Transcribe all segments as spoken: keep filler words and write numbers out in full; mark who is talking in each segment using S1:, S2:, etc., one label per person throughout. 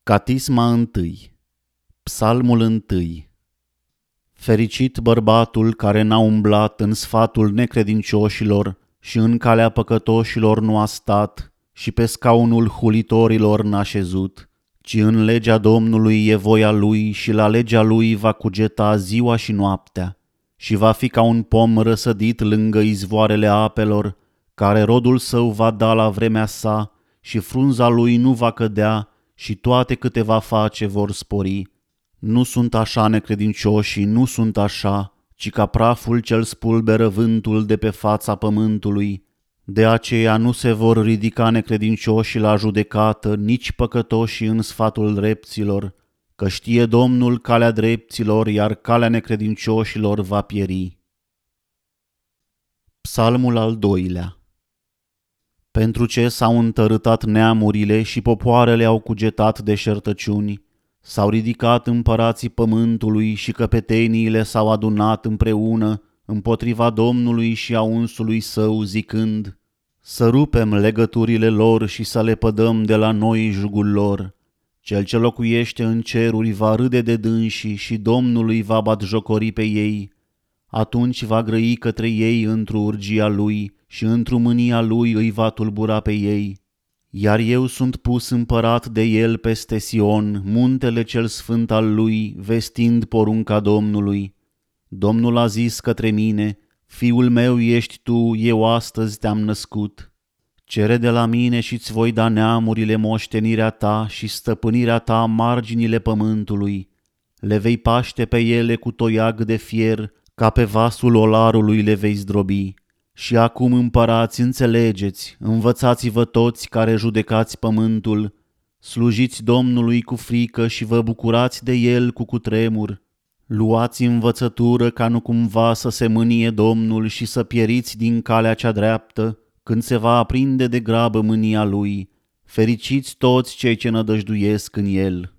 S1: Catisma întâi. Psalmul întâi. Fericit bărbatul care n-a umblat în sfatul necredincioșilor și în calea păcătoșilor nu a stat și pe scaunul hulitorilor n-a șezut, ci în legea Domnului e voia lui și la legea lui va cugeta ziua și noaptea și va fi ca un pom răsădit lângă izvoarele apelor, care rodul său va da la vremea sa și frunza lui nu va cădea și toate câte va face vor spori. Nu sunt așa necredincioșii, nu sunt așa, ci ca praful ce-l spulberă vântul de pe fața pământului. De aceea nu se vor ridica necredincioșii la judecată, nici păcătoșii în sfatul drepților, că știe Domnul calea drepților, iar calea necredincioșilor va pieri. Psalmul al doilea. Pentru ce s-au întărâtat neamurile și popoarele au cugetat deșertăciuni, s-au ridicat împărații pământului și căpeteniile s-au adunat împreună împotriva Domnului și a unsului său, zicând: să rupem legăturile lor și să le pădăm de la noi jugul lor. Cel ce locuiește în ceruri va râde de dânsii și Domnului va batjocori pe ei. Atunci va grăi către ei într-o urgia lui și într-o mânia lui îi va tulbura pe ei. Iar eu sunt pus împărat de el peste Sion, muntele cel sfânt al lui, vestind porunca Domnului. Domnul a zis către mine: fiul meu ești tu, eu astăzi te-am născut. Cere de la mine și-ți voi da neamurile moștenirea ta și stăpânirea ta marginile pământului. Le vei paște pe ele cu toiag de fier, ca pe vasul olarului le vei zdrobi. Și acum, împărați, înțelegeți, învățați-vă toți care judecați pământul, slujiți Domnului cu frică și vă bucurați de el cu cutremur. Luați învățătură ca nu cumva să se mânie Domnul și să pieriți din calea cea dreaptă, când se va aprinde de grabă mânia lui. Fericiți toți cei ce nădăjduiesc în el.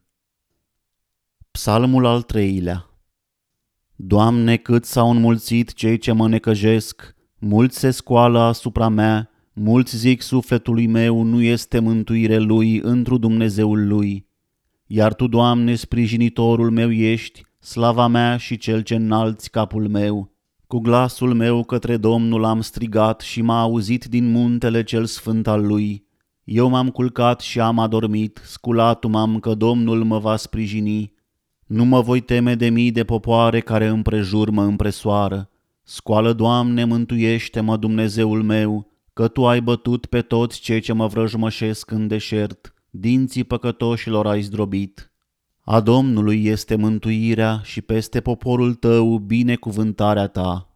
S1: Psalmul al treilea. Doamne, cât s-au înmulțit cei ce mă necăjesc, mulți se scoală asupra mea, mulți zic sufletului meu, nu este mântuire lui întru Dumnezeul lui. Iar Tu, Doamne, sprijinitorul meu ești, slava mea și cel ce înalți capul meu. Cu glasul meu către Domnul am strigat și m-a auzit din muntele cel sfânt al lui. Eu m-am culcat și am adormit, sculat m-am că Domnul mă va sprijini. Nu mă voi teme de mii de popoare care împrejur mă împresoară. Scoală, Doamne, mântuiește-mă, Dumnezeul meu, că Tu ai bătut pe toți cei ce mă vrăjmășesc în deșert, dinții păcătoșilor ai zdrobit. A Domnului este mântuirea și peste poporul Tău binecuvântarea Ta.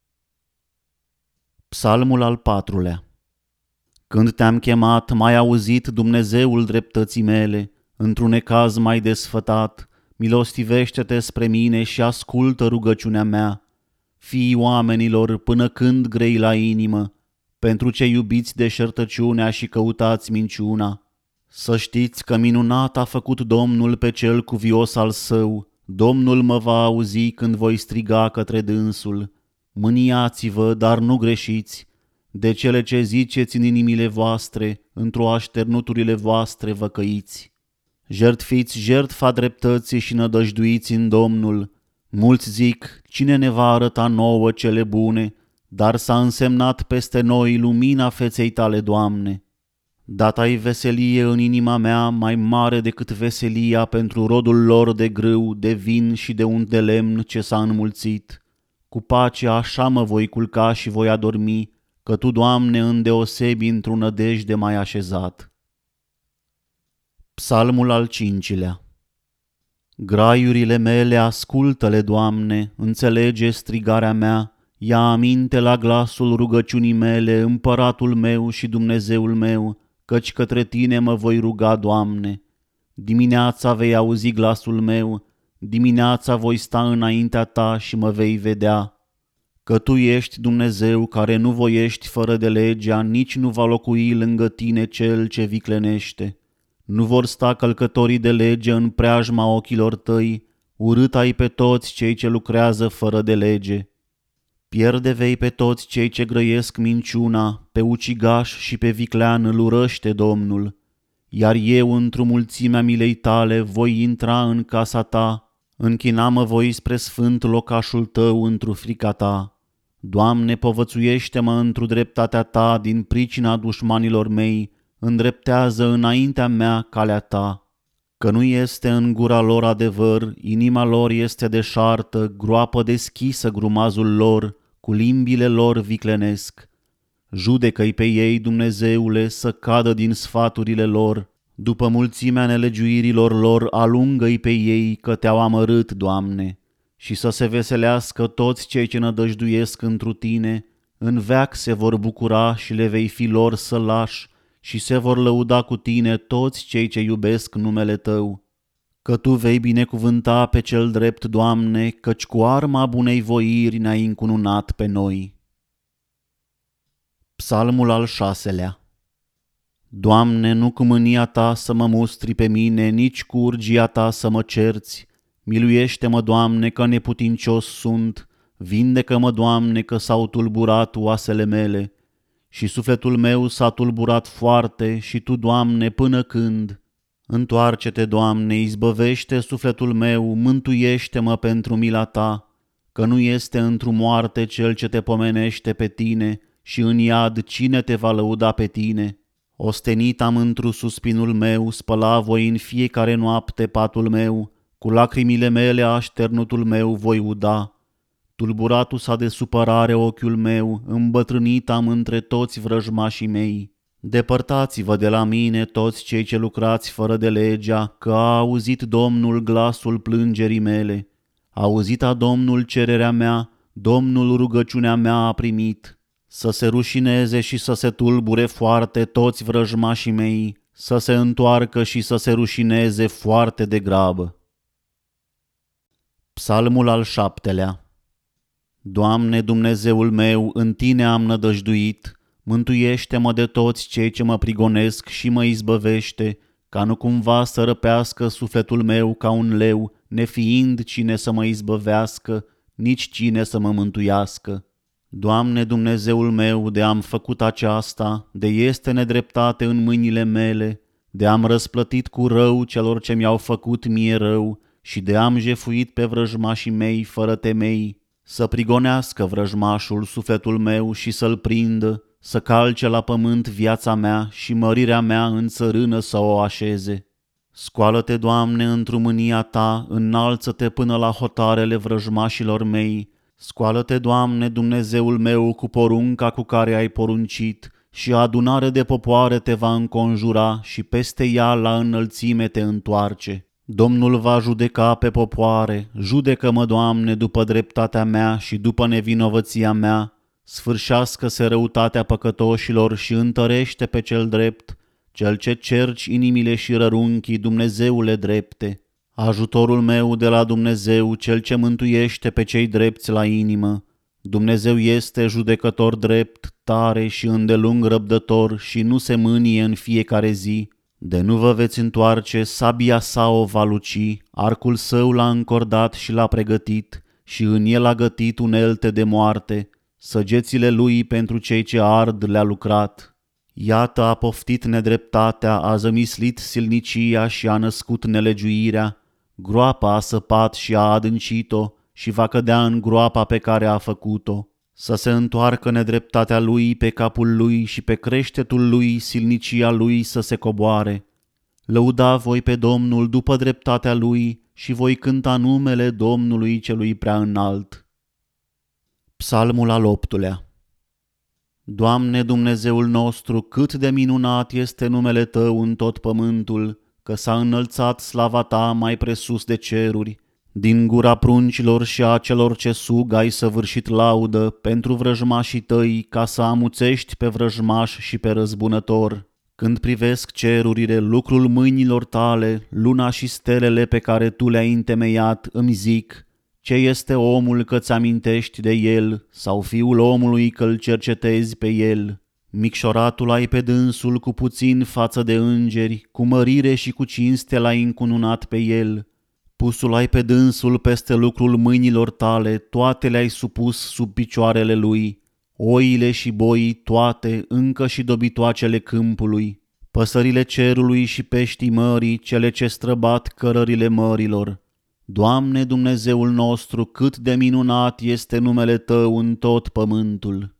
S1: Psalmul al patrulea. Când Te-am chemat, m-ai auzit, Dumnezeul dreptății mele, într-un necaz m-ai desfătat, milostivește-te spre mine și ascultă rugăciunea mea. Fiii oamenilor, până când grei la inimă, pentru ce iubiți deșertăciunea și căutați minciuna? Să știți că minunat a făcut Domnul pe cel cuvios al său, Domnul mă va auzi când voi striga către dânsul. Mâniați-vă, dar nu greșiți, de cele ce ziceți în inimile voastre, într-o așternuturile voastre vă căiți. Jertfiți jertfa dreptății și nădăjduiți în Domnul. Mulți zic: cine ne va arăta nouă cele bune? Dar s-a însemnat peste noi lumina feței Tale, Doamne. Dat-ai veselie în inima mea, mai mare decât veselia pentru rodul lor de grâu, de vin și de unt de lemn ce s-a înmulțit. Cu pace așa mă voi culca și voi adormi, că Tu, Doamne, îndeosebi într-o nădejde m-ai așezat. Psalmul al cincilea. Graiurile mele ascultă-le, Doamne, înțelege strigarea mea, ia aminte la glasul rugăciunii mele, împăratul meu și Dumnezeul meu, căci către Tine mă voi ruga, Doamne. Dimineața vei auzi glasul meu, dimineața voi sta înaintea Ta și mă vei vedea. Că Tu ești Dumnezeu care nu voiești fără de legea, nici nu va locui lângă Tine cel ce viclenește. Nu vor sta călcătorii de lege în preajma ochilor Tăi, urât ai pe toți cei ce lucrează fără de lege. Pierde vei pe toți cei ce grăiesc minciuna, pe ucigaș și pe viclean îl urăște Domnul. iar eu într-o mulțimea milei tale voi intra în casa ta, închina-mă voi spre sfânt locașul tău într-o frica ta. Doamne, povățuiește-mă într-o dreptatea ta din pricina dușmanilor mei, îndreptează înaintea mea calea ta. Că nu este în gura lor adevăr, inima lor este deșartă, groapă deschisă grumazul lor, cu limbile lor viclenesc. Judecă-i pe ei, Dumnezeule, să cadă din sfaturile lor, după mulțimea nelegiuirilor lor, alungă-i pe ei, că te-au amărât, Doamne, și să se veselească toți cei ce nădăjduiesc întru Tine, în veac se vor bucura și le vei fi lor sălași, și se vor lăuda cu Tine toți cei ce iubesc numele Tău. Că Tu vei binecuvânta pe cel drept, Doamne, căci cu arma bunei voiri ne-ai încununat pe noi. Psalmul al șaselea. Doamne, nu cu mânia Ta să mă mustri pe mine, nici cu urgia Ta să mă cerți. Miluiește-mă, Doamne, că neputincios sunt, vindecă-mă, Doamne, că s-au tulburat oasele mele. Și sufletul meu s-a tulburat foarte și Tu, Doamne, până când? Întoarce-te, Doamne, izbăvește sufletul meu, mântuiește-mă pentru mila Ta, că nu este într-o moarte cel ce te pomenește pe Tine și în iad cine te va lăuda pe Tine. Ostenit am într-o suspinul meu, spăla voi în fiecare noapte patul meu, cu lacrimile mele așternutul meu voi uda. Tulburatul s-a de supărare ochiul meu, îmbătrânit am între toți vrăjmașii mei. Depărtați-vă de la mine toți cei ce lucrați fără de legea, că a auzit Domnul glasul plângerii mele. A auzit a Domnul cererea mea, Domnul rugăciunea mea a primit. Să se rușineze și să se tulbure foarte toți vrăjmașii mei, să se întoarcă și să se rușineze foarte degrabă. Psalmul al șaptelea. Doamne, Dumnezeul meu, în Tine am nădăjduit, mântuiește-mă de toți cei ce mă prigonesc și mă izbăvește, ca nu cumva să răpească sufletul meu ca un leu, nefiind cine să mă izbăvească, nici cine să mă mântuiască. Doamne, Dumnezeul meu, de am făcut aceasta, de este nedreptate în mâinile mele, de am răsplătit cu rău celor ce mi-au făcut mie rău și de am jefuit pe vrăjmașii mei fără temei. Să prigonească vrăjmașul sufletul meu și să-l prindă, să calce la pământ viața mea și mărirea mea în țărână să o așeze. Scoală-te, Doamne, într-o mânia Ta, înalță-te până la hotarele vrăjmașilor mei. Scoală-te, Doamne, Dumnezeul meu, cu porunca cu care ai poruncit, și adunare de popoare te va înconjura și peste ea la înălțime te întoarce. Domnul va judeca pe popoare, judecă-mă, Doamne, după dreptatea mea și după nevinovăția mea, sfârșească-se răutatea păcătoșilor și întărește pe cel drept, cel ce cerci inimile și rărunchii, Dumnezeule drepte. Ajutorul meu de la Dumnezeu, cel ce mântuiește pe cei drepți la inimă. Dumnezeu este judecător drept, tare și îndelung răbdător și nu se mânie în fiecare zi. De nu vă veți întoarce, sabia sa o va luci, arcul său l-a încordat și l-a pregătit și în el a gătit unelte de moarte, săgețile lui pentru cei ce ard le-a lucrat. Iată a poftit nedreptatea, a zămislit silnicia și a născut nelegiuirea, groapa a săpat și a adâncit-o și va cădea în groapa pe care a făcut-o. Să se întoarcă nedreptatea lui pe capul lui și pe creștetul lui silnicia lui să se coboare. Lăuda voi pe Domnul după dreptatea lui și voi cânta numele Domnului celui prea înalt. Psalmul al optulea. Doamne, Dumnezeul nostru, cât de minunat este numele Tău în tot pământul, că s-a înălțat slava Ta mai presus de ceruri. Din gura pruncilor și a celor ce sug ai săvârșit laudă pentru vrăjmașii Tăi, ca să amuțești pe vrăjmaș și pe răzbunător. Când privesc cerurile, lucrul mâinilor Tale, luna și stelele pe care Tu le-ai întemeiat, îmi zic: ce este omul că ți amintești de el, sau fiul omului că-l cercetezi pe el? Micșoratul ai pe dânsul cu puțin față de îngeri, cu mărire și cu cinste l-ai încununat pe el. Pusul ai pe dânsul peste lucrul mâinilor Tale, toate le-ai supus sub picioarele lui, oile și boii toate, încă și dobitoacele câmpului. păsările cerului și peștii mării, cele ce străbat cărările mărilor. Doamne Dumnezeul nostru, cât de minunat este numele Tău în tot pământul!